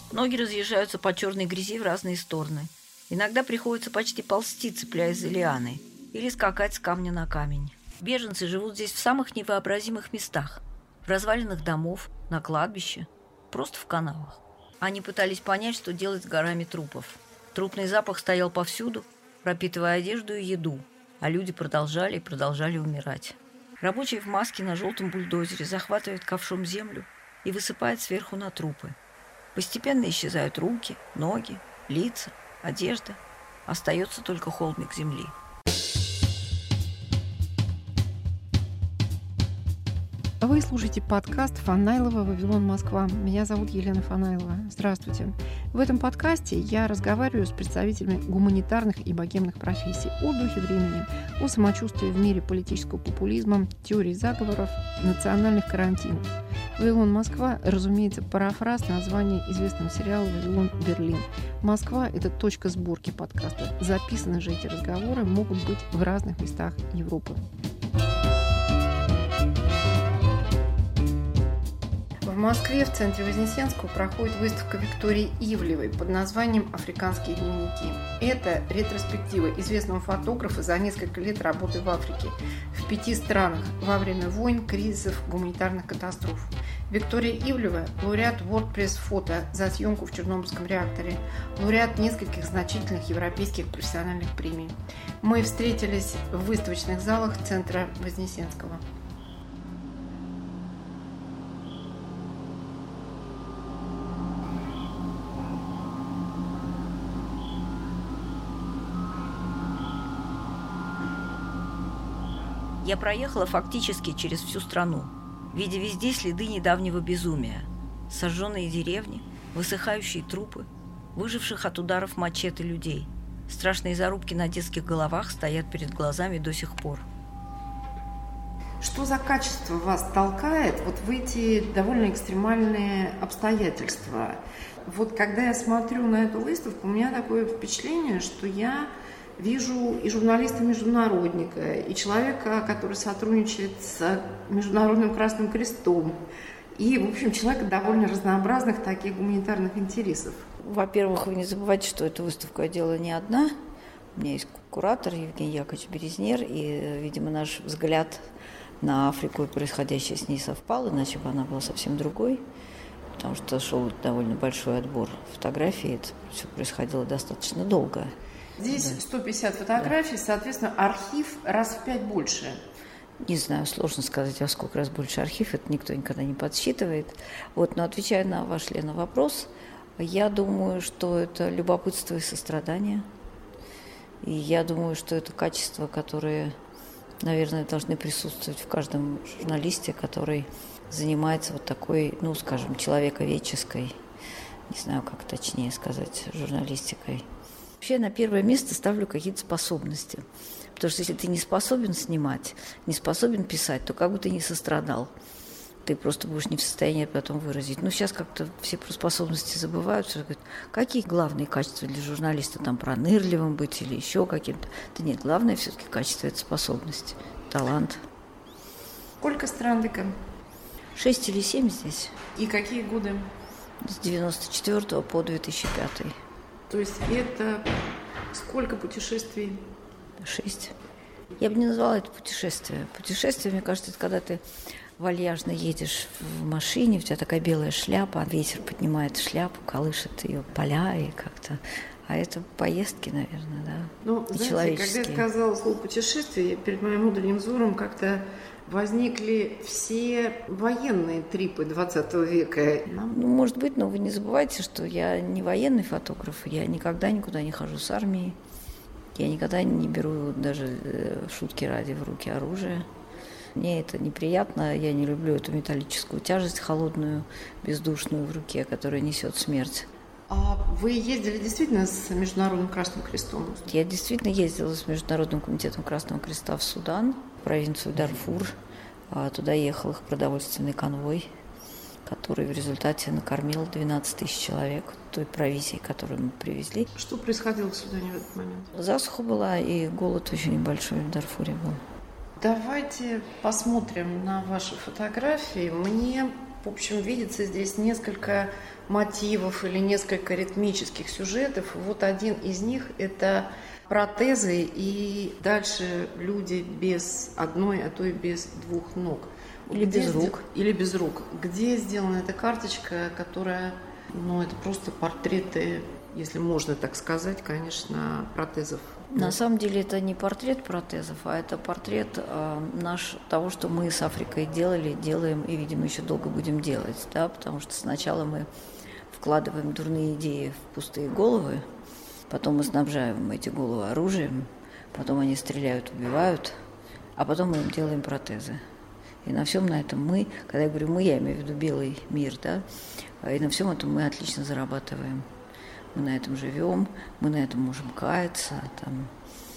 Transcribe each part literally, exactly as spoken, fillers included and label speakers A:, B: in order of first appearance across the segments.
A: Ноги разъезжаются по черной грязи в разные стороны. Иногда приходится почти ползти, цепляясь за лианы, или скакать с камня на камень. Беженцы живут здесь в самых невообразимых местах. В развалинах домов, на кладбище, просто в канавах. Они пытались понять, что делать с горами трупов. Трупный запах стоял повсюду, пропитывая одежду и еду, а люди продолжали и продолжали умирать. Рабочий в маске на желтом бульдозере захватывает ковшом землю и высыпает сверху на трупы. Постепенно исчезают руки, ноги, лица, одежда. Остается только холмик земли.
B: Вы слушаете подкаст Фанайлова «Вавилон, Москва». Меня зовут Елена Фанайлова. Здравствуйте. В этом подкасте я разговариваю с представителями гуманитарных и богемных профессий о духе времени, о самочувствии в мире политического популизма, теории заговоров, национальных карантинов. «Вавилон, Москва», разумеется, парафраз названия известного сериала «Вавилон, Берлин». Москва – это точка сборки подкаста. Записаны же эти разговоры могут быть в разных местах Европы. В Москве, в центре Вознесенского, проходит выставка Виктории Ивлевой под названием «Африканские дневники». Это ретроспектива известного фотографа за несколько лет работы в Африке, в пяти странах во время войн, кризисов, гуманитарных катастроф. Виктория Ивлева – лауреат WordPress фото за съемку в Чернобыльском реакторе, лауреат нескольких значительных европейских профессиональных премий. Мы встретились в выставочных залах центра Вознесенского.
A: Я проехала фактически через всю страну, видя везде следы недавнего безумия. Сожженные деревни, высыхающие трупы, выживших от ударов мачете людей. Страшные зарубки на детских головах стоят перед глазами до сих пор.
B: Что за качество вас толкает вот в эти довольно экстремальные обстоятельства? Вот когда я смотрю на эту выставку, у меня такое впечатление, что я вижу и журналиста-международника, и человека, который сотрудничает с Международным Красным Крестом, и, в общем, человека довольно разнообразных таких гуманитарных интересов.
A: Во-первых, вы не забывайте, что эту выставку я делала не одна. У меня есть куратор Евгений Яковлевич Березнер, и, видимо, наш взгляд на Африку и происходящее с ней совпал, иначе бы она была совсем другой, потому что шел довольно большой отбор фотографий, это все происходило достаточно долго.
B: Здесь да. сто пятьдесят фотографий, да. Соответственно, архив раз в пять больше.
A: Не знаю, сложно сказать, во сколько раз больше архив, это никто никогда не подсчитывает. Вот, но отвечая на ваш, Лена, вопрос, я думаю, что это любопытство и сострадание. И я думаю, что это качества, которые, наверное, должны присутствовать в каждом журналисте, который занимается вот такой, ну, скажем, человековедческой, не знаю, как точнее сказать, журналистикой. Вообще я на первое место ставлю какие-то способности. Потому что если ты не способен снимать, не способен писать, то как бы ты ни сострадал. Ты просто будешь не в состоянии потом выразить. Ну, сейчас как-то все про способности забывают. Что говорят, какие главные качества для журналиста? Там пронырливым быть или еще каким-то? Да нет, главное все-таки качество – это способность, талант.
B: Сколько стран ДК?
A: Шесть или семь здесь.
B: И какие годы?
A: С девяносто четвёртого по две тысячи пятый.
B: То есть это сколько путешествий?
A: Шесть. Я бы не назвала это путешествие. Путешествие, мне кажется, это когда ты вальяжно едешь в машине, у тебя такая белая шляпа, ветер поднимает шляпу, колышет ее поля и как-то... А это поездки, наверное, да?
B: Ну,
A: и
B: знаете,
A: человеческие.
B: когда я сказала слово «путешествие», перед моим внутренним взором как-то возникли все военные трипы двадцатого века.
A: Ну, может быть, но вы не забывайте, что я не военный фотограф, я никогда никуда не хожу с армией, я никогда не беру даже шутки ради в руки оружие. Мне это неприятно, я не люблю эту металлическую тяжесть холодную, бездушную в руке, которая несет смерть.
B: А вы ездили действительно с Международным Красным Крестом?
A: Я действительно ездила с Международным комитетом Красного Креста в Судан, в провинцию Дарфур. Туда ехал их продовольственный конвой, который в результате накормил двенадцать тысяч человек той провизией, которую мы привезли.
B: Что происходило в Судане в этот момент?
A: Засуха была, и голод очень большой в Дарфуре был.
B: Давайте посмотрим на ваши фотографии. Мне в общем, видится здесь несколько мотивов или несколько ритмических сюжетов. Вот один из них – это протезы и дальше люди без одной, а то и без двух ног.
A: Или
B: Где
A: без
B: сде...
A: рук.
B: Или без рук. Где сделана эта карточка, которая, ну, это просто портреты, если можно так сказать, конечно, протезов.
A: На самом деле это не портрет протезов, а это портрет э, наш, того, что мы с Африкой делали, делаем и, видимо, еще долго будем делать. Да? Потому что сначала мы вкладываем дурные идеи в пустые головы, потом мы снабжаем эти головы оружием, потом они стреляют, убивают, а потом мы им делаем протезы. И на всем на этом мы, когда я говорю «мы», я имею в виду белый мир, да, и на всем этом мы отлично зарабатываем. Мы на этом живем, мы на этом можем каяться, там,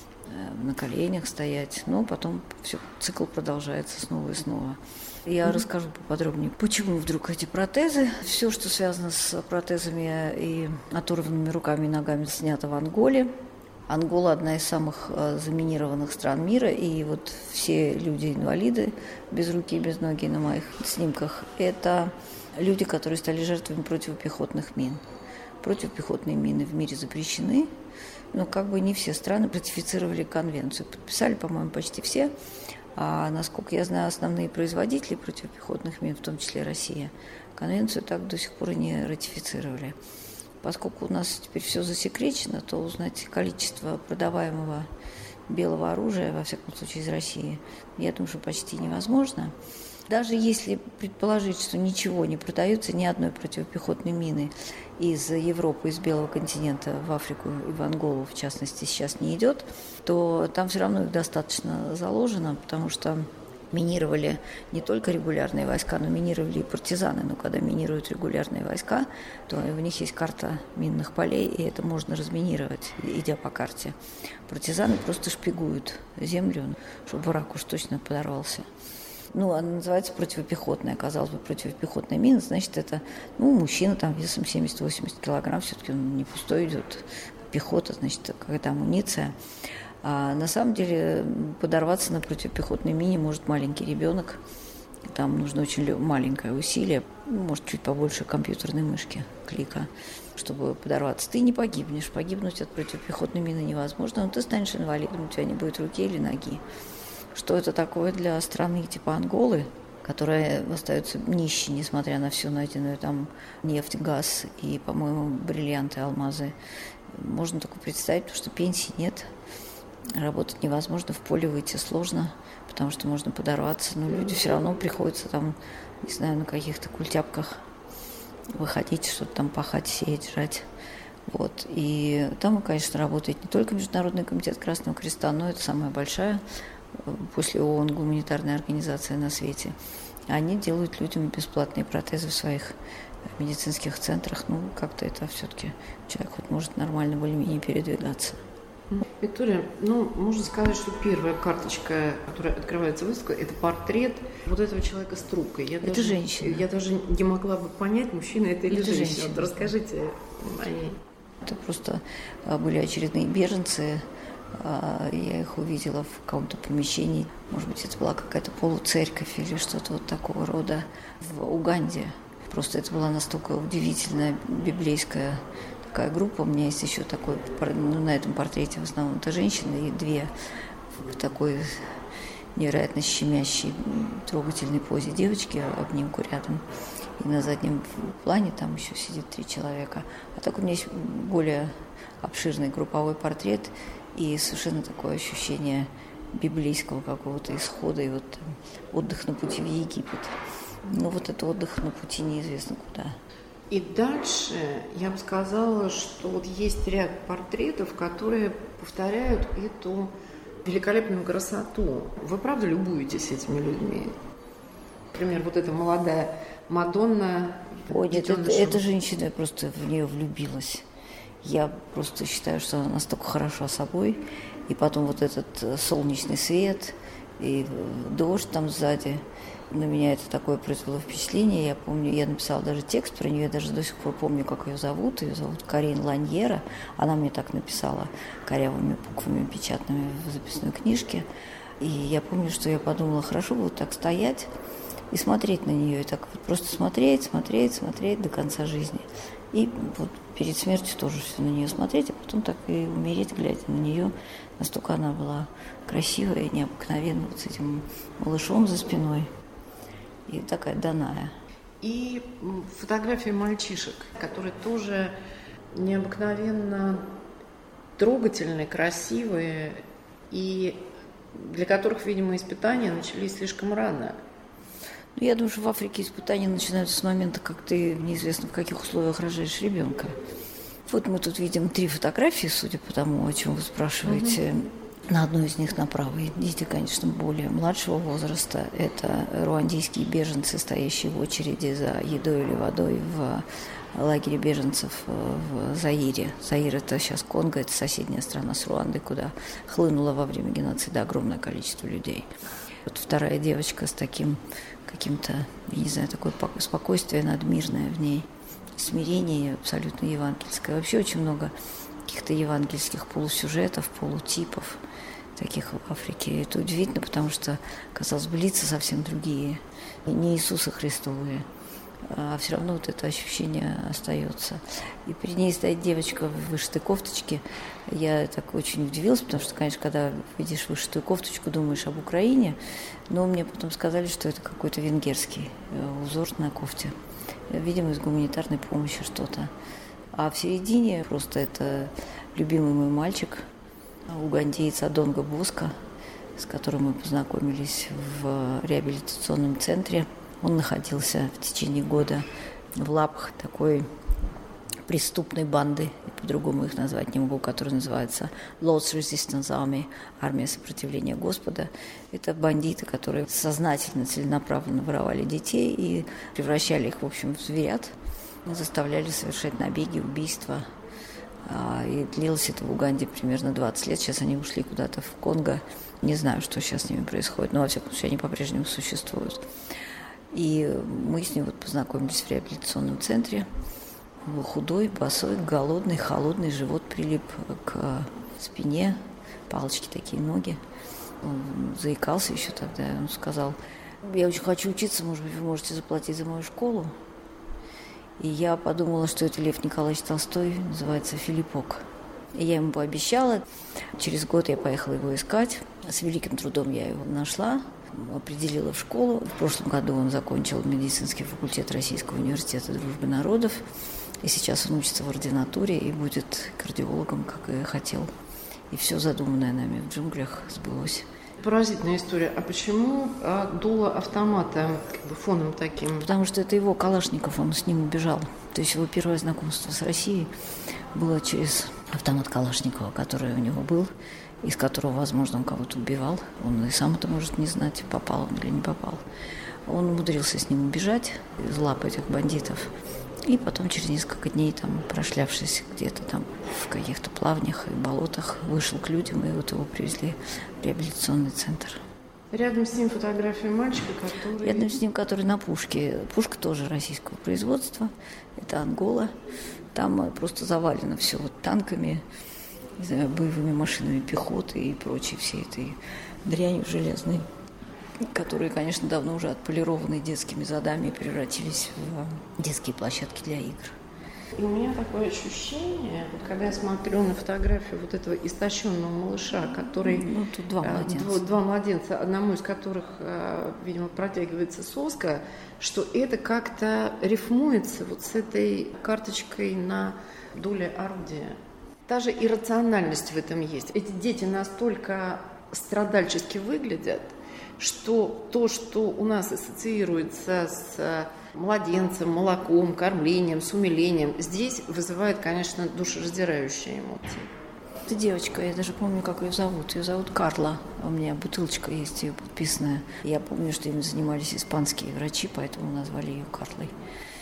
A: э, на коленях стоять, но потом все, цикл продолжается снова и снова. Я mm-hmm. расскажу поподробнее, почему вдруг эти протезы. Все, что связано с протезами и оторванными руками и ногами, снято в Анголе. Ангола – одна из самых э, заминированных стран мира, и вот все люди-инвалиды без руки и без ноги на моих снимках – это люди, которые стали жертвами противопехотных мин. Противопехотные мины в мире запрещены, но как бы не все страны ратифицировали конвенцию. Подписали, по-моему, почти все. А, насколько я знаю, основные производители противопехотных мин, в том числе Россия, конвенцию так до сих пор и не ратифицировали. Поскольку у нас теперь все засекречено, то узнать количество продаваемого белого оружия, во всяком случае из России, я думаю, что почти невозможно. Даже если предположить, что ничего не продается, ни одной противопехотной мины из Европы, из Белого континента в Африку и в Анголу, в частности, сейчас не идет, то там все равно их достаточно заложено, потому что минировали не только регулярные войска, но минировали и партизаны. Но когда минируют регулярные войска, то в них есть карта минных полей, и это можно разминировать, идя по карте. Партизаны просто шпигуют землю, чтобы враг уж точно подорвался. Ну, она называется противопехотная, казалось бы, противопехотная мина, значит, это, ну, мужчина там весом семьдесят-восемьдесят килограмм, все-таки он не пустой идет, пехота, значит, какая-то амуниция. А на самом деле подорваться на противопехотной мине может маленький ребенок, там нужно очень маленькое усилие, может, чуть побольше компьютерной мышки, клика, чтобы подорваться. Ты не погибнешь, погибнуть от противопехотной мины невозможно, но ты станешь инвалидом, у тебя не будет руки или ноги. Что это такое для страны типа Анголы, которая остается нищей, несмотря на всю найденную там нефть, газ и, по-моему, бриллианты, алмазы. Можно только представить, потому что пенсии нет, работать невозможно, в поле выйти сложно, потому что можно подорваться, но люди все равно приходится там, не знаю, на каких-то культяпках выходить, что-то там пахать, сеять, жрать. Вот. И там, конечно, работает не только Международный комитет Красного Креста, но это самая большая после ООН гуманитарная организация на свете. Они делают людям бесплатные протезы в своих медицинских центрах. Ну, как-то это все-таки человек хоть может нормально более-менее передвигаться.
B: Виктория, ну, можно сказать, что первая карточка, которая открывается выставка, это портрет вот этого человека с трубкой. Я
A: это
B: даже,
A: женщина.
B: Я даже не могла бы понять, мужчина это или
A: это
B: женщина.
A: женщина.
B: Вот расскажите о ней.
A: Это просто были очередные беженцы. Я их увидела в каком-то помещении. Может быть, это была какая-то полуцерковь или что-то вот такого рода в Уганде. Просто это была настолько удивительная библейская такая группа. У меня есть еще такой, ну, на этом портрете в основном это женщины и две в такой невероятно щемящей, трогательной позе девочки в обнимку рядом. И на заднем плане там еще сидит три человека. А так у меня есть более обширный групповой портрет и совершенно такое ощущение библейского какого-то исхода и вот там, отдых на пути в Египет. Ну вот это отдых на пути неизвестно куда.
B: И дальше я бы сказала, что вот есть ряд портретов, которые повторяют эту великолепную красоту. Вы правда любуетесь этими людьми? Например, вот эта молодая Мадонна.
A: Ой, нет, это, эта женщина, я просто в нее влюбилась. Я просто считаю, что она настолько хороша собой. И потом вот этот солнечный свет и дождь там сзади. На меня это такое произвело впечатление. Я помню, я написала даже текст про нее, я даже до сих пор помню, как ее зовут. Ее зовут Карин Ланьера. Она мне так написала корявыми буквами печатными в записной книжке. И я помню, что я подумала, хорошо бы вот так стоять и смотреть на нее, и так вот просто смотреть, смотреть, смотреть до конца жизни. И вот перед смертью тоже все на нее смотреть, а потом так и умереть, глядя на нее. Настолько она была красивая и необыкновенная, вот с этим малышом за спиной. И такая даная.
B: И фотографии мальчишек, которые тоже необыкновенно трогательные, красивые, и для которых, видимо, испытания начались слишком рано.
A: Я думаю, что в Африке испытания начинаются с момента, как ты неизвестно в каких условиях рожаешь ребенка. Вот мы тут видим три фотографии, судя по тому, о чем вы спрашиваете. Угу. На одной из них направо дети, конечно, более младшего возраста. Это руандийские беженцы, стоящие в очереди за едой или водой в лагере беженцев в Заире. Заир – это сейчас Конго, это соседняя страна с Руандой, куда хлынуло во время геноцида огромное количество людей. Вот вторая девочка с таким каким-то, я не знаю, такое спокойствие надмирное в ней, смирение абсолютно евангельское. Вообще очень много каких-то евангельских полусюжетов, полутипов таких в Африке. Это удивительно, потому что, казалось бы, лица совсем другие, не Иисуса Христовые, а все равно вот это ощущение остается. И перед ней стоит девочка в вышитой кофточке. Я так очень удивилась, потому что, конечно, когда видишь вышитую кофточку, думаешь об Украине, но мне потом сказали, что это какой-то венгерский узор на кофте. Видимо, из гуманитарной помощи что-то. А в середине просто это любимый мой мальчик, угандиец Адонго Боско, с которым мы познакомились в реабилитационном центре. Он находился в течение года в лапах такой преступной банды, по-другому их назвать не могу, которая называется Lord's Resistance Army, армия сопротивления Господа. Это бандиты, которые сознательно, целенаправленно воровали детей и превращали их, в общем, в зверят, заставляли совершать набеги, убийства. И длилось это в Уганде примерно двадцать лет. Сейчас они ушли куда-то в Конго. Не знаю, что сейчас с ними происходит, но, во всяком случае, они по-прежнему существуют. И мы с ним вот познакомились в реабилитационном центре. Он был худой, босой, голодный, холодный, живот прилип к спине, палочки такие, ноги. Он заикался еще тогда. Он сказал: я очень хочу учиться, может быть, вы можете заплатить за мою школу. И я подумала, что это Лев Николаевич Толстой, называется «Филиппок». И я ему пообещала. Через год я поехала его искать. С великим трудом я его нашла, определила в школу. В прошлом году он закончил медицинский факультет Российского университета дружбы народов. И сейчас он учится в ординатуре и будет кардиологом, как и хотел. И все задуманное нами в джунглях сбылось.
B: Поразительная история. А почему а, дуло автомата как бы фоном таким?
A: Потому что это его Калашников, он с ним убежал. То есть его первое знакомство с Россией было через автомат Калашникова, который у него был, из которого, возможно, он кого-то убивал. Он и сам это может не знать, попал он или не попал. Он умудрился с ним убежать из лап этих бандитов. И потом через несколько дней, там, прошлявшись где-то там в каких-то плавнях и болотах, вышел к людям, и вот его привезли в реабилитационный центр.
B: Рядом с ним фотография мальчика, который...
A: Рядом с ним, который на пушке. Пушка тоже российского производства. Это Ангола. Там просто завалено все вот танками, не знаю, боевыми машинами пехоты и прочей всей этой дрянью железной, которые, конечно, давно уже отполированы детскими задами и превратились в детские площадки для игр.
B: И у меня такое ощущение, вот когда я смотрю на фотографию вот этого истощенного малыша, который...
A: Ну, тут два младенца.
B: Два, два младенца, одному из которых, видимо, протягивается соска, что это как-то рифмуется вот с этой карточкой на дуле орудия. Та же иррациональность в этом есть. Эти дети настолько страдальчески выглядят, что то, что у нас ассоциируется с младенцем, молоком, кормлением, с умилением, здесь вызывает, конечно, душераздирающие эмоции.
A: Это девочка, я даже помню, как ее зовут. Ее зовут Карла. У меня бутылочка есть ее подписанная. Я помню, что им занимались испанские врачи, поэтому назвали ее Карлой.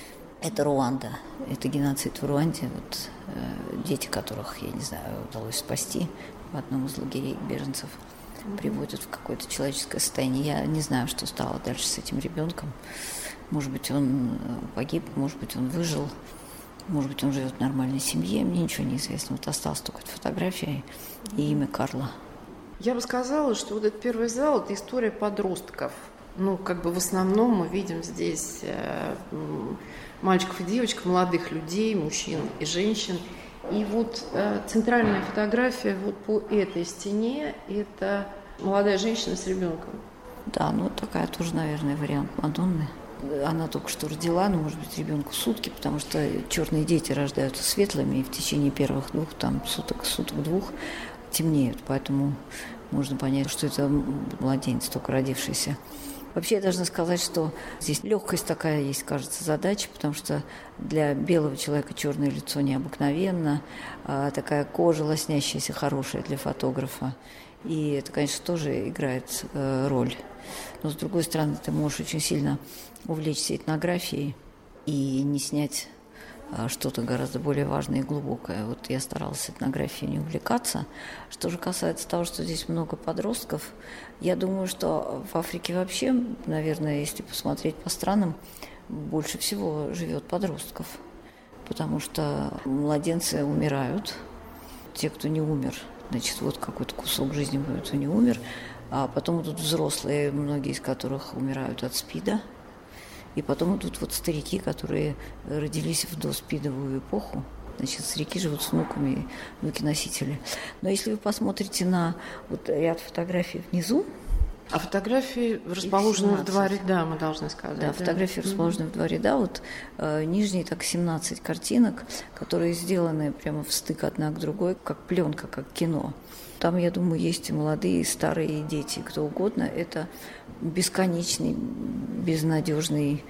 A: Это Руанда. Это геноцид в Руанде. Вот, э, дети, которых, я не знаю, удалось спасти в одном из лагерей беженцев, приводят в какое-то человеческое состояние. Я не знаю, что стало дальше с этим ребенком. Может быть, он погиб, может быть, он выжил, может быть, он живет в нормальной семье. Мне ничего не известно. Вот осталась только эта фотография и имя Карла.
B: Я бы сказала, что вот этот первый зал – это история подростков. Ну, как бы в основном мы видим здесь э, мальчиков и девочек, молодых людей, мужчин и женщин. И вот э, центральная фотография вот по этой стене – это молодая женщина с ребенком.
A: Да, ну такая тоже, наверное, вариант Мадонны. Она только что родила, ну, может быть, ребенку сутки, потому что черные дети рождаются светлыми, и в течение первых двух, там, суток, суток-двух темнеют, поэтому можно понять, что это младенец, только родившийся. Вообще, я должна сказать, что здесь легкость такая есть, кажется, задача, потому что для белого человека черное лицо необыкновенно, а такая кожа лоснящаяся, хорошая для фотографа. И это, конечно, тоже играет э, роль. Но, с другой стороны, ты можешь очень сильно увлечься этнографией и не снять а, что-то гораздо более важное и глубокое. Вот я старалась этнографией не увлекаться. Что же касается того, что здесь много подростков, я думаю, что в Африке вообще, наверное, если посмотреть по странам, больше всего живет подростков. Потому что младенцы умирают, те, кто не умер, значит, вот какой-то кусок жизни будет, кто не умер. А потом идут взрослые, многие из которых умирают от СПИДа. И потом идут вот старики, которые родились в доспидовую эпоху. Значит, старики живут с внуками, внуки-носители. Но если вы посмотрите на вот ряд фотографий внизу,
B: а фотографии расположены в два ряда, мы должны сказать.
A: Да, да? Фотографии mm-hmm. расположены в два ряда. Вот э, нижние так семнадцать картинок, которые сделаны прямо в стык одна к другой, как пленка, как кино. Там, я думаю, есть и молодые, и старые, и дети, кто угодно. Это бесконечный, безнадежный,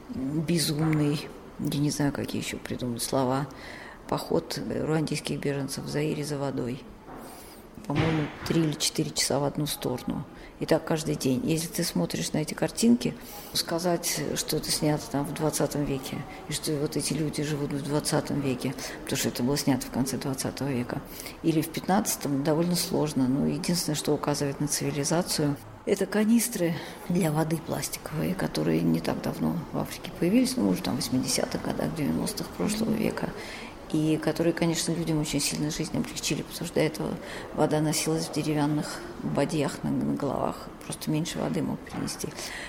A: безумный, я не знаю, какие еще придумать слова, поход руандийских беженцев в Заире за водой. По-моему, три или четыре часа в одну сторону. И так каждый день. Если ты смотришь на эти картинки, сказать, что это снято там в двадцатом веке, и что вот эти люди живут в двадцатом веке, потому что это было снято в конце двадцатого века, или в пятнадцатом, довольно сложно. Но единственное, что указывает на цивилизацию, это канистры для воды пластиковые, которые не так давно в Африке появились, ну, уже там в восьмидесятых годах, девяностых прошлого века. И которые, конечно, людям очень сильно жизнь облегчили, потому что до этого вода носилась в деревянных бадьях на, на головах. Просто меньше воды мог принести.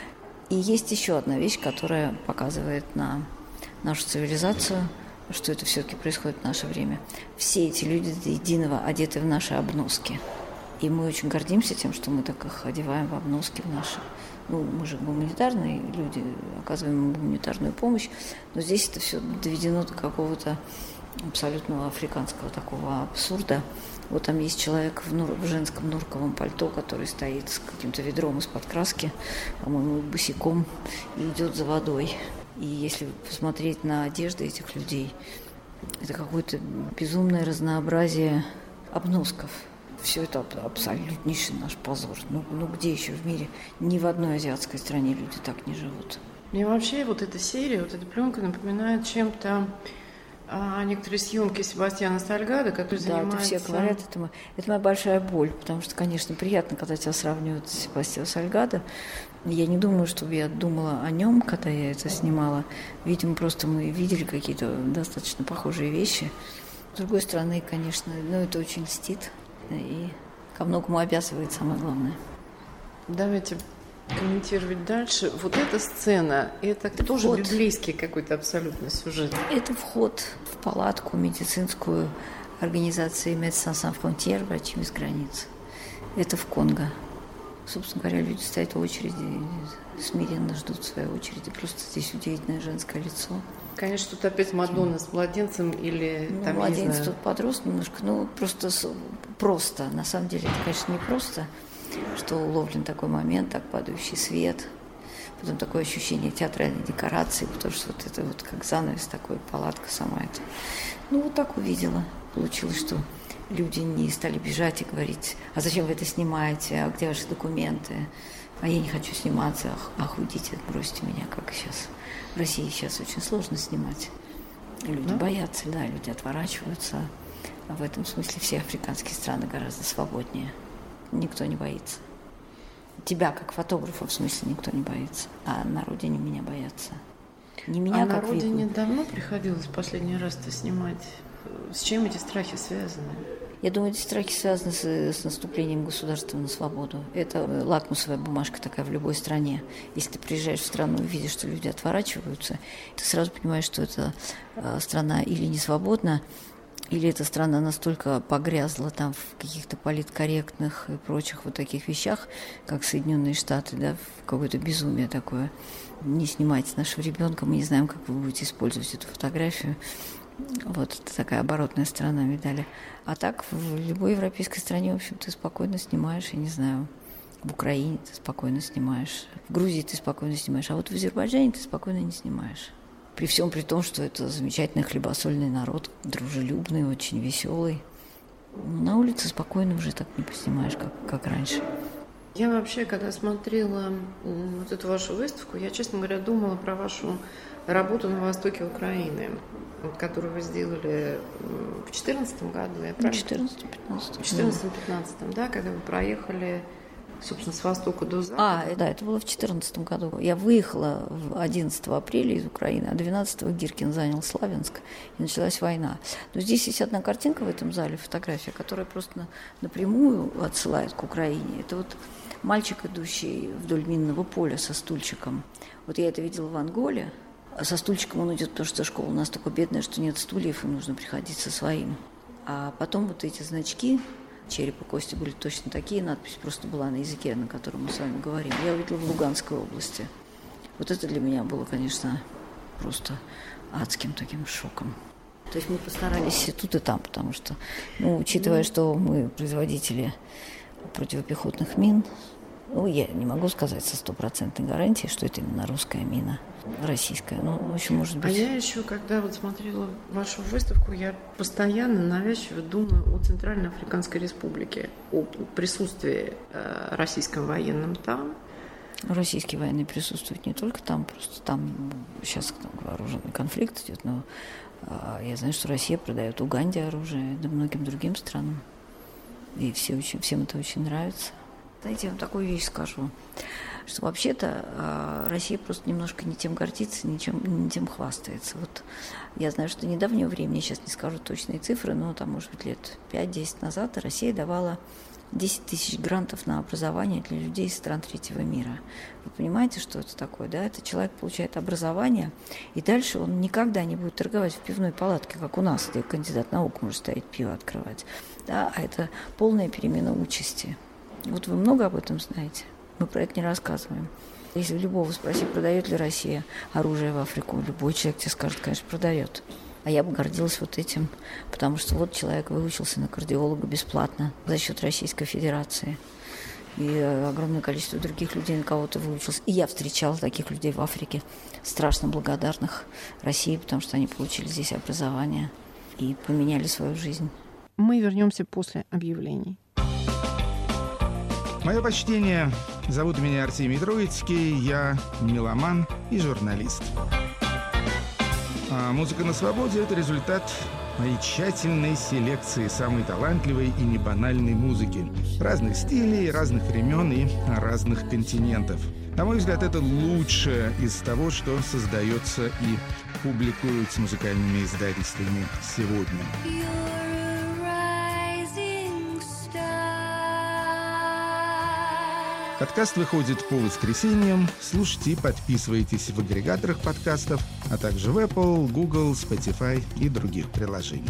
A: И есть еще одна вещь, которая показывает на нашу цивилизацию, что это все-таки происходит в наше время. Все эти люди до единого одеты в наши обноски. И мы очень гордимся тем, что мы так их одеваем в обноски в наши. Ну, мы же гуманитарные люди, оказываем гуманитарную помощь, но здесь это все доведено до какого-то абсолютного африканского такого абсурда. Вот там есть человек в, нур, в женском норковом пальто, который стоит с каким-то ведром из-под краски, по-моему, босиком, и идет за водой. И если посмотреть на одежды этих людей, это какое-то безумное разнообразие обносков. Все это абсолютнейший наш позор. Ну, ну где еще в мире? Ни в одной азиатской стране люди так не живут.
B: Мне вообще вот эта серия, вот эта пленка напоминает чем-то а некоторые съемки Себастьяна Сальгадо, который
A: да,
B: занимается...
A: Да, все говорят, это, мой, это моя большая боль, потому что, конечно, приятно, когда тебя сравнивают с Себастьяном Сальгадо. Я не думаю, чтобы я думала о нем, когда я это снимала. Видимо, просто мы видели какие-то достаточно похожие вещи. С другой стороны, конечно, ну, это очень льстит и ко многому обязывает, самое главное.
B: Давайте комментировать дальше. Вот эта сцена, это, это тоже вход. Библейский какой-то абсолютно сюжет.
A: Это вход в палатку медицинскую организации Médecins Sans Frontières, врачи без границ. Это в Конго. Собственно говоря, люди стоят в очереди, смиренно ждут своей очереди. Просто здесь удивительное женское лицо.
B: Конечно, тут опять Мадонна с младенцем или
A: ну,
B: там,
A: младенец тут подрос немножко, ну просто, просто. На самом деле это, конечно, не просто, что уловлен такой момент, так падающий свет, потом такое ощущение театральной декорации, потому что вот это вот как занавес такой, палатка сама эта. Ну вот так увидела. Получилось, что люди не стали бежать и говорить, а зачем вы это снимаете, а где ваши документы, а я не хочу сниматься, ах, ах уйдите, бросьте меня, как сейчас. В России сейчас очень сложно снимать. Люди да? боятся, да, люди отворачиваются. А в этом смысле все африканские страны гораздо свободнее. Никто не боится. Тебя, как фотографа, в смысле, никто не боится. А на родине меня боятся. Не меня,
B: а
A: как
B: на родине
A: видно.
B: Давно приходилось последний раз-то снимать? С чем эти страхи связаны?
A: Я думаю, эти страхи связаны с, с наступлением государства на свободу. Это лакмусовая бумажка такая в любой стране. Если ты приезжаешь в страну и видишь, что люди отворачиваются, ты сразу понимаешь, что эта страна или не свободна, или эта страна настолько погрязла там в каких-то политкорректных и прочих вот таких вещах, как Соединенные Штаты, да, в какое-то безумие такое. Не снимайте нашего ребенка, мы не знаем, как вы будете использовать эту фотографию. Вот это такая оборотная сторона медали. А так в любой европейской стране, в общем, ты спокойно снимаешь, я не знаю, в Украине ты спокойно снимаешь, в Грузии ты спокойно снимаешь, а вот в Азербайджане ты спокойно не снимаешь. При всем при том, что это замечательный хлебосольный народ, дружелюбный, очень веселый. На улице спокойно уже так не поснимаешь, как, как раньше.
B: Я вообще, когда смотрела вот эту вашу выставку, я, честно говоря, думала про вашу работу на востоке Украины, которую вы сделали в четырнадцатом году, я правильно?
A: В четырнадцатом-пятнадцатом.
B: В четырнадцатом-пятнадцатом, да, когда вы проехали, собственно, с востока до запада.
A: А, да, это было в четырнадцатом году. Я выехала одиннадцатого апреля из Украины, а двенадцатого Гиркин занял Славянск, и началась война. Но здесь есть одна картинка в этом зале, фотография, которая просто напрямую отсылает к Украине. Это вот мальчик, идущий вдоль минного поля со стульчиком. Вот я это видела в Анголе. А со стульчиком он идет, потому что школа у нас такая бедная, что нет стульев, им нужно приходить со своим. А потом вот эти значки, череп и кости были точно такие, надпись просто была на языке, на котором мы с вами говорим. Я увидела в Луганской области. Вот это для меня было, конечно, просто адским таким шоком. То есть мы постарались и тут, и там, потому что, ну, учитывая, что мы производители противопехотных мин, ну, я не могу сказать со стопроцентной гарантией, что это именно русская мина, российская. Ну, в общем, может быть...
B: А я еще, когда вот смотрела вашу выставку, я постоянно навязчиво думаю о Центральной Африканской Республике, о присутствии э, российском военном там.
A: Российские военные присутствуют не только там, просто там сейчас там, вооруженный конфликт идет, но э, я знаю, что Россия продает Уганде оружие, да многим другим странам. И все очень, всем это очень нравится. Знаете, я вам такую вещь скажу, что вообще-то Россия просто немножко не тем гордится, не, чем, не тем хвастается. Вот я знаю, что недавнего времени, сейчас не скажу точные цифры, но там, может быть, лет пять-десять назад Россия давала десять тысяч грантов на образование для людей из стран третьего мира. Вы понимаете, что это такое, да? Это человек получает образование, и дальше он никогда не будет торговать в пивной палатке, как у нас, где кандидат наук может стоять пиво открывать. Да? А это полная перемена участи. Вот вы много об этом знаете? Мы про это не рассказываем. Если любого спросить, продает ли Россия оружие в Африку, любой человек тебе скажет, конечно, продает. А я бы гордилась вот этим, потому что вот человек выучился на кардиолога бесплатно за счет Российской Федерации. И огромное количество других людей на кого-то выучился. И я встречала таких людей в Африке, страшно благодарных России, потому что они получили здесь образование и поменяли свою жизнь.
B: Мы вернемся после объявлений.
C: Мое почтение. Зовут меня Артемий Троицкий. Я меломан и журналист. А «Музыка на свободе» — это результат моей тщательной селекции самой талантливой и небанальной музыки. Разных стилей, разных времен и разных континентов. На мой взгляд, это лучшее из того, что создается и публикуется музыкальными издательствами сегодня. Подкаст выходит по воскресеньям. Слушайте и подписывайтесь в агрегаторах подкастов, а также в Apple, Google, Spotify и других приложениях.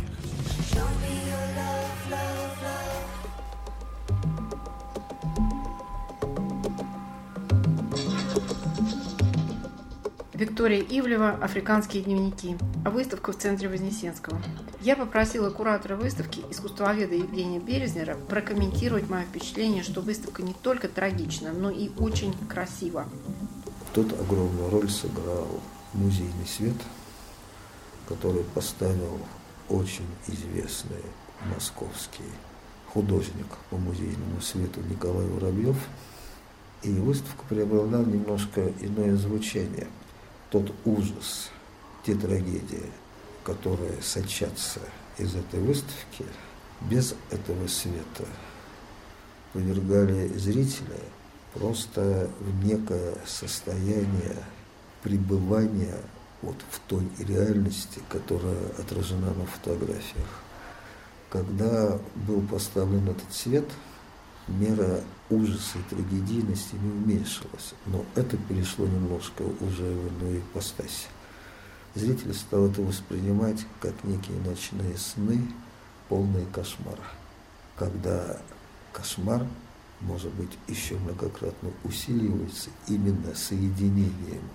B: Виктория Ивлева «Африканские дневники». Выставка в центре Вознесенского. Я попросила куратора выставки, искусствоведа Евгения Березнера, прокомментировать мое впечатление, что выставка не только трагична, но и очень красива.
D: Тут огромную роль сыграл музейный свет, который поставил очень известный московский художник по музейному свету Николай Воробьев. И выставка приобрела немножко иное звучание. Тот ужас, те трагедии, которые сочатся из этой выставки, без этого света повергали зрителя просто в некое состояние пребывания вот в той реальности, которая отражена на фотографиях. Когда был поставлен этот свет, мера ужаса и трагедийности не уменьшилась, но это перешло немножко уже в иную ипостась. Зритель стал это воспринимать как некие ночные сны, полные кошмара, когда кошмар, может быть, еще многократно усиливается именно соединением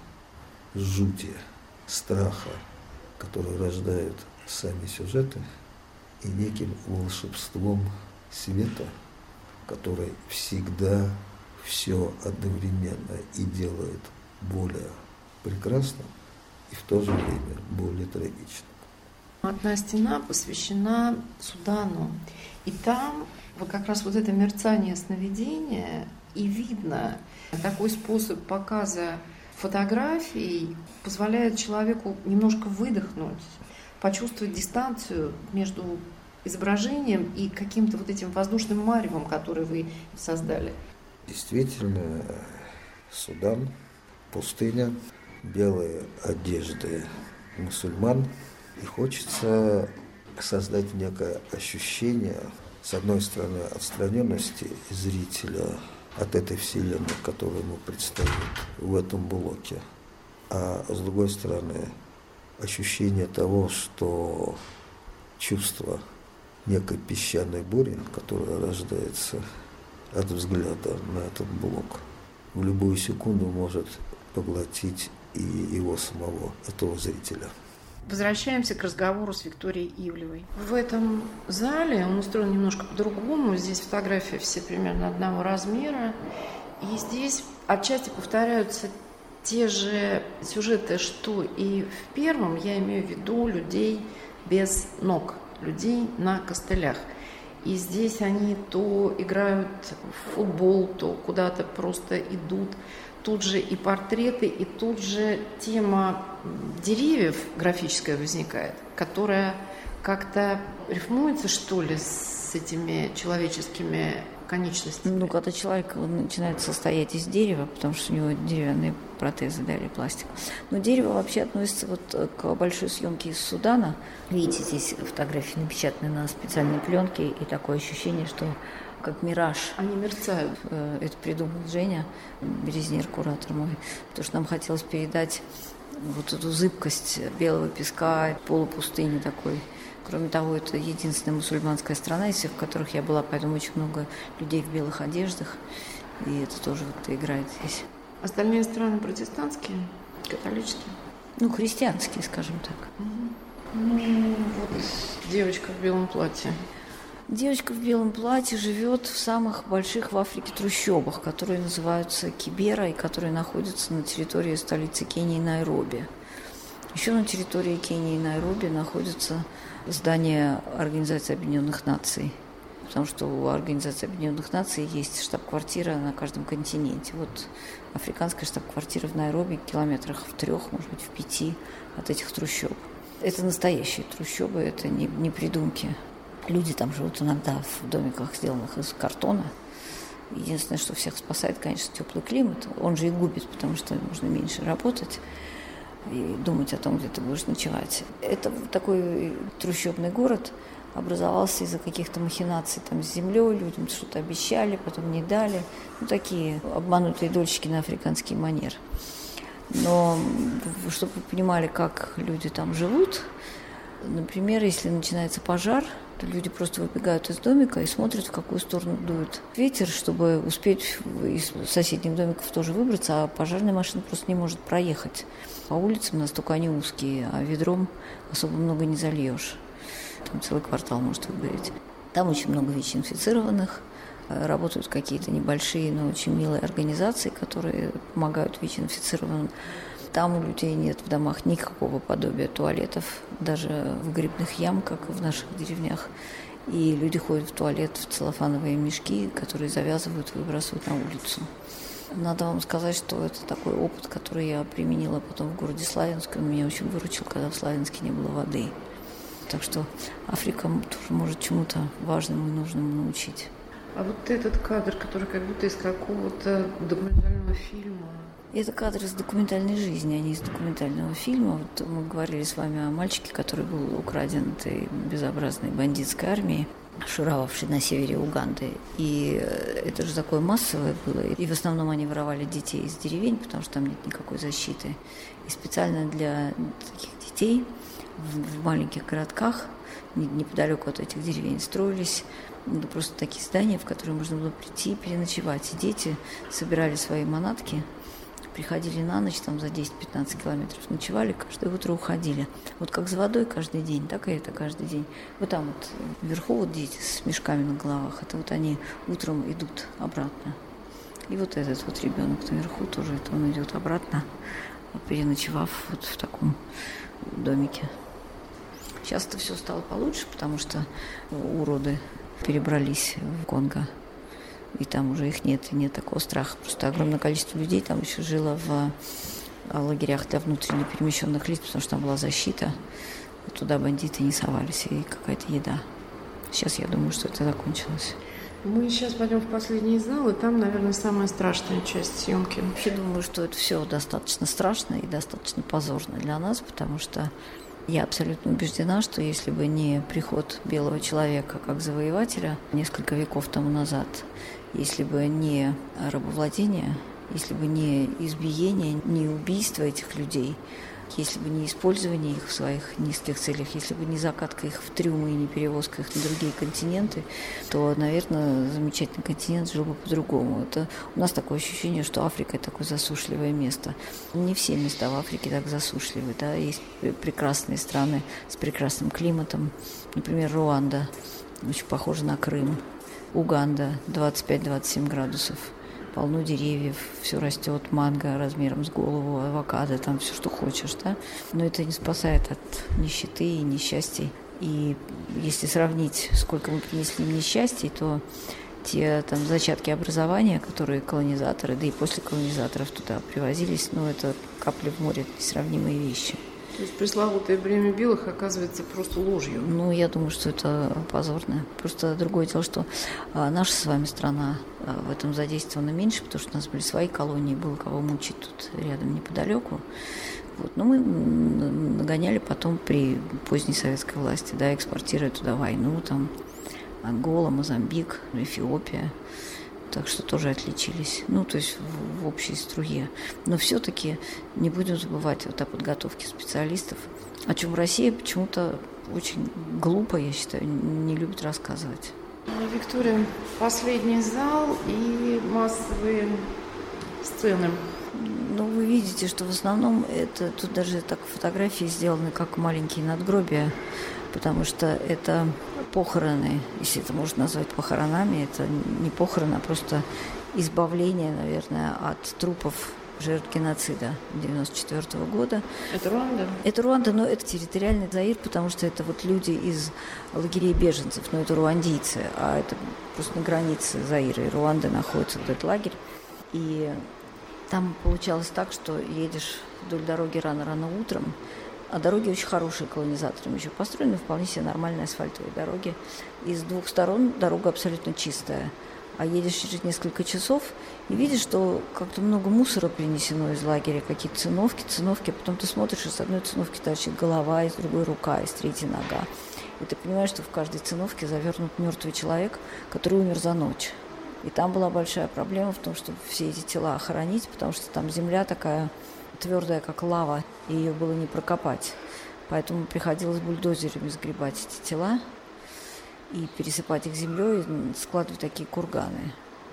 D: жути, страха, которые рождают сами сюжеты, и неким волшебством света, который всегда все одновременно и делает более прекрасным, и в то же время более трагичным.
B: Одна стена посвящена Судану. И там вот как раз вот это мерцание сновидения, и видно, такой способ показа фотографий позволяет человеку немножко выдохнуть, почувствовать дистанцию между изображением и каким-то вот этим воздушным маревом, который вы создали.
D: Действительно, Судан, пустыня, белые одежды мусульман, и хочется создать некое ощущение, с одной стороны, отстраненности зрителя от этой вселенной, которую ему предстоит в этом блоке, а с другой стороны, ощущение того, что чувство некой песчаной бури, которая рождается от взгляда на этот блок, в любую секунду может поглотить и его самого, этого зрителя.
B: Возвращаемся к разговору с Викторией Ивлевой. В этом зале он устроен немножко по-другому. Здесь фотографии все примерно одного размера. И здесь отчасти повторяются те же сюжеты, что и в первом. Я имею в виду людей без ног, людей на костылях. И здесь они то играют в футбол, то куда-то просто идут. Тут же и портреты, и тут же тема деревьев графическая возникает, которая как-то рифмуется, что ли, с этими человеческими конечностями.
A: Ну, когда человек начинает состоять из дерева, потому что у него деревянные протезы, да, или пластик. Но дерево вообще относится вот к большой съемке из Судана. Видите, здесь фотографии напечатаны на специальной пленке, и такое ощущение, что как мираж.
B: Они мерцают.
A: Это придумал Женя Березнер, куратор мой, потому что нам хотелось передать вот эту зыбкость белого песка, полупустыни такой. Кроме того, это единственная мусульманская страна, из всех, в которых я была, поэтому очень много людей в белых одеждах, и это тоже вот играет здесь.
B: Остальные страны протестантские, католические?
A: Ну, христианские, скажем так.
B: Угу. Ну, вот девочка в белом платье.
A: Девочка в белом платье живет в самых больших в Африке трущобах, которые называются Кибера и которые находятся на территории столицы Кении Найроби. Еще на территории Кении и Найроби находится здание Организации Объединенных Наций, потому что у Организации Объединенных Наций есть штаб-квартира на каждом континенте. Вот африканская штаб-квартира в Найроби, километрах в трех, может быть, в пяти от этих трущоб. Это настоящие трущобы, это не, не придумки. Люди там живут иногда в домиках, сделанных из картона. Единственное, что всех спасает, конечно, теплый климат. Он же и губит, потому что можно меньше работать и думать о том, где ты будешь ночевать. Это такой трущобный город образовался из-за каких-то махинаций там с землей, людям что-то обещали, потом не дали. Ну, такие обманутые дольщики на африканский манер. Но чтобы вы понимали, как люди там живут, например, если начинается пожар, то люди просто выбегают из домика и смотрят, в какую сторону дует ветер, чтобы успеть из соседних домиков тоже выбраться, а пожарная машина просто не может проехать. По улицам настолько они узкие, а ведром особо много не зальешь. Там целый квартал может выгореть. Там очень много ВИЧ-инфицированных. Работают какие-то небольшие, но очень милые организации, которые помогают ВИЧ-инфицированным. Там у людей нет в домах никакого подобия туалетов, даже в грибных ям, как в наших деревнях. И люди ходят в туалет в целлофановые мешки, которые завязывают и выбрасывают на улицу. Надо вам сказать, что это такой опыт, который я применила потом в городе Славянске. Он меня очень выручил, когда в Славянске не было воды. Так что Африка тоже может чему-то важному и нужному научить.
B: А вот этот кадр, который как будто из какого-то документального фильма,
A: Это кадры из документальной жизни, а не из документального фильма. Вот мы говорили с вами о мальчике, который был украден этой безобразной бандитской армией, шуровавшей на севере Уганды. И это же такое массовое было. И в основном они воровали детей из деревень, потому что там нет никакой защиты. И специально для таких детей в, в маленьких городках, неподалеку от этих деревень, строились ну, просто такие здания, в которые можно было прийти и переночевать. И дети собирали свои манатки, приходили на ночь, там за десять-пятнадцать километров ночевали, каждое утро уходили. Вот как за водой каждый день, так и это каждый день. Вот там вот вверху вот дети с мешками на головах, это вот они утром идут обратно. И вот этот вот ребенок наверху тоже, это он идет обратно, переночевав вот в таком домике. Сейчас это все стало получше, потому что уроды перебрались в Конго. И там уже их нет, и нет такого страха. Просто огромное количество людей там еще жило в лагерях для внутренне перемещенных лиц, потому что там была защита. И туда бандиты не совались, и какая-то еда. Сейчас я думаю, что это закончилось.
B: Мы сейчас пойдем в последний зал, и там, наверное, самая страшная часть съемки.
A: Я думаю, что это все достаточно страшно и достаточно позорно для нас, потому что я абсолютно убеждена, что если бы не приход белого человека как завоевателя несколько веков тому назад, если бы не рабовладение, если бы не избиение, не убийство этих людей, если бы не использование их в своих низких целях, если бы не закатка их в трюмы и не перевозка их на другие континенты, то, наверное, замечательный континент жил бы по-другому. Это, у нас такое ощущение, что Африка – это такое засушливое место. Не все места в Африке так засушливы. Да? Есть прекрасные страны с прекрасным климатом. Например, Руанда, очень похожа на Крым. Уганда – двадцать пять - двадцать семь градусов. Полно деревьев, все растет, манго размером с голову, авокадо, там все, что хочешь, да. Но это не спасает от нищеты и несчастий. И если сравнить, сколько мы принесли несчастий, то те там зачатки образования, которые колонизаторы, да и после колонизаторов туда привозились, ну, это капли в море, несравнимые вещи.
B: То есть пресловутое бремя белых оказывается просто ложью.
A: Ну, я думаю, что это позорно. Просто другое дело, что а, наша с вами страна а, в этом задействована меньше, потому что у нас были свои колонии, было кого мучить тут рядом неподалеку. Вот. Но мы нагоняли потом при поздней советской власти, да, экспортируя туда войну, там, Ангола, Мозамбик, Эфиопия. Так что тоже отличились. Ну, то есть в, в общей струе. Но все-таки не будем забывать вот о подготовке специалистов, о чем Россия почему-то очень глупо, я считаю, не любит рассказывать.
B: Виктория, последний зал и массовые сцены.
A: Ну, вы видите, что в основном это тут даже так фотографии сделаны как маленькие надгробия, потому что это похороны, если это можно назвать похоронами, это не похороны, а просто избавление, наверное, от трупов жертв геноцида девяносто четвёртого года.
B: Это Руанда?
A: Это Руанда, но это территориальный Заир, потому что это вот люди из лагерей беженцев, но это руандийцы, а это просто на границе Заира и Руанды находится вот этот лагерь. И там получалось так, что едешь вдоль дороги рано-рано утром, а дороги очень хорошие колонизаторами еще построены, вполне себе нормальные асфальтовые дороги. И с двух сторон дорога абсолютно чистая. А едешь через несколько часов и видишь, что как-то много мусора принесено из лагеря, какие-то циновки, циновки, а потом ты смотришь, и с одной циновки торчит голова, из другой рука, из третьей нога. И ты понимаешь, что в каждой циновке завернут мертвый человек, который умер за ночь. И там была большая проблема в том, чтобы все эти тела охоронить, потому что там земля такая твердая, как лава, и ее было не прокопать. Поэтому приходилось бульдозерами сгребать эти тела и пересыпать их землей, и складывать такие курганы.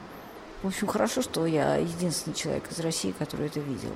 A: В общем, хорошо, что я единственный человек из России, который это видел.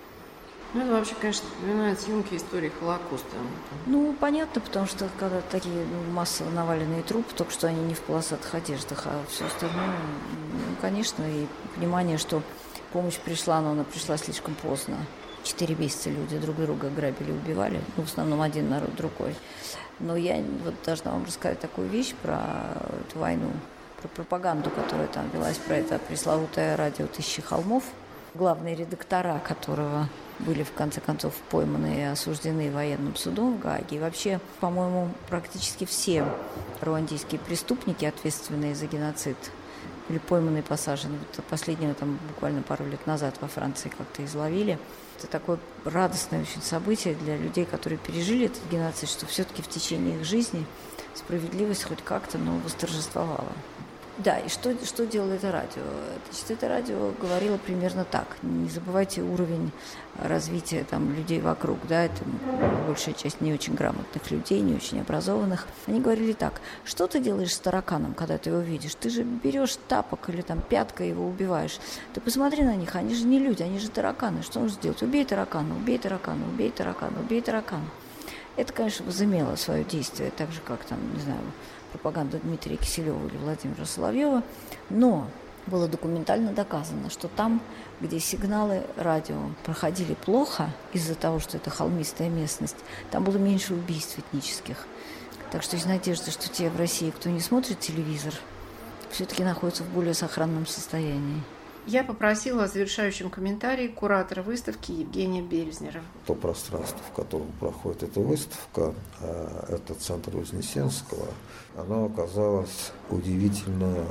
B: Ну, это вообще, конечно, напоминает съемки истории Холокоста.
A: Ну, понятно, потому что когда такие ну, массово наваленные трупы, только что они не в полосатых одеждах, а все остальное, ну, конечно, и понимание, что помощь пришла, но она пришла слишком поздно. Четыре месяца люди друг друга грабили, убивали. Ну, в основном один народ другой. Но я вот должна вам рассказать такую вещь про эту войну, про пропаганду, которая там велась, про это пресловутое радио «Тысячи холмов», главные редактора которого были, в конце концов, пойманы и осуждены военным судом в Гааге. И вообще, по-моему, практически все руандийские преступники, ответственные за геноцид были пойманы и посажены. Вот последнего там буквально пару лет назад во Франции как-то изловили. Это такое радостное очень событие для людей, которые пережили этот геноцид, что все-таки в течение их жизни справедливость хоть как-то, но восторжествовала. Да, и что, что делало это радио? Значит, это радио говорило примерно так. Не забывайте уровень развития там, людей вокруг. Да, это большая часть не очень грамотных людей, не очень образованных. Они говорили так: что ты делаешь с тараканом, когда ты его видишь? Ты же берешь тапок или там пяткой его убиваешь. Ты посмотри на них, они же не люди, они же тараканы. Что нужно сделать? Убей таракана, убей таракана, убей таракана, убей таракана. Это, конечно, возымело свое действие, так же, как там, не знаю, пропаганда Дмитрия Киселева или Владимира Соловьева, но было документально доказано, что там, где сигналы радио проходили плохо из-за того, что это холмистая местность, там было меньше убийств этнических. Так что есть надежда, что те в России, кто не смотрит телевизор, все-таки находятся в более сохранном состоянии.
B: Я попросила о завершающем комментарии куратора выставки Евгения Березнера.
D: То пространство, в котором проходит эта выставка, это центр Вознесенского, оно оказалось удивительно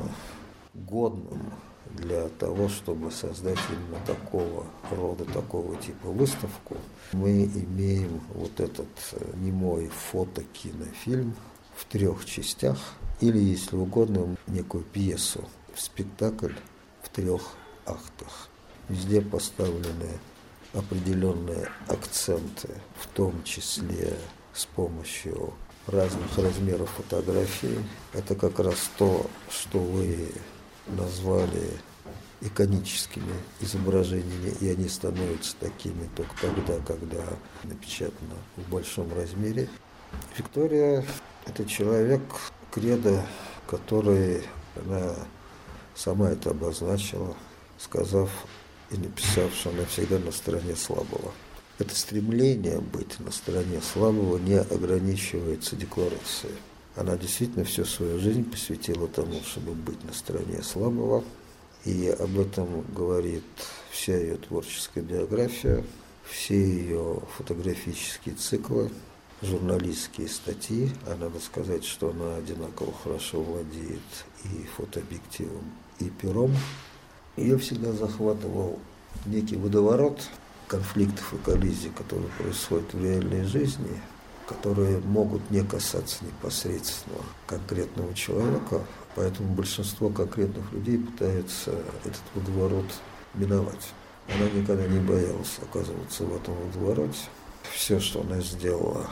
D: годным для того, чтобы создать именно такого рода, такого типа выставку. Мы имеем вот этот немой фото-кинофильм в трех частях, или, если угодно, некую пьесу, спектакль в трех актах. Везде поставлены определенные акценты, в том числе с помощью разных размеров фотографий. Это как раз то, что вы назвали иконическими изображениями, и они становятся такими только тогда, когда напечатано в большом размере. Виктория – это человек, кредо, который она сама это обозначила, сказав и написав, что она всегда на стороне слабого. Это стремление быть на стороне слабого не ограничивается декларацией. Она действительно всю свою жизнь посвятила тому, чтобы быть на стороне слабого. И об этом говорит вся ее творческая биография, все ее фотографические циклы, журналистские статьи. А надо сказать, что она одинаково хорошо владеет и фотообъективом, и пером. Ее всегда захватывал некий водоворот конфликтов и коллизий, которые происходят в реальной жизни, которые могут не касаться непосредственно конкретного человека, поэтому большинство конкретных людей пытаются этот водоворот миновать. Она никогда не боялась оказываться в этом водовороте. Все, что она сделала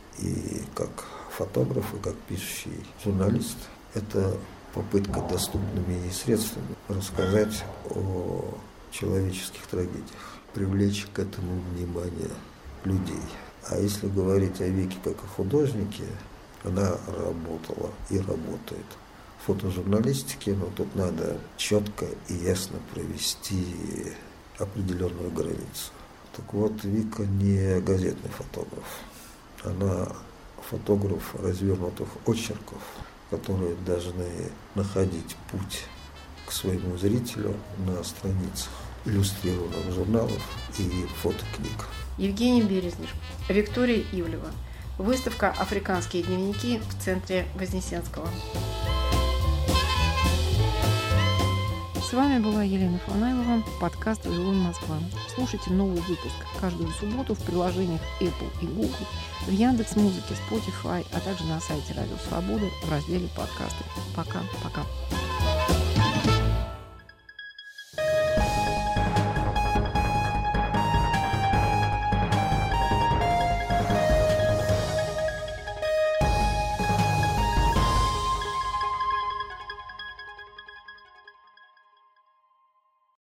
D: и как фотограф, и как пишущий журналист, это попытка доступными ей средствами рассказать о человеческих трагедиях, привлечь к этому внимание людей. А если говорить о Вике как о художнике, она работала и работает в фотожурналистике, но тут надо четко и ясно провести определенную границу. Так вот, Вика не газетный фотограф. Она фотограф развернутых очерков, которые должны находить путь к своему зрителю на страницах иллюстрированных журналов и фотокниг.
B: Евгений Березнер, Виктория Ивлева. Выставка «Африканские дневники» в центре Вознесенского. С вами была Елена Фанайлова, подкаст «Вавилон Москва». Слушайте новый выпуск каждую субботу в приложениях Apple и Google, в Яндекс.Музыке, Spotify, а также на сайте Радио Свободы в разделе «Подкасты». Пока-пока.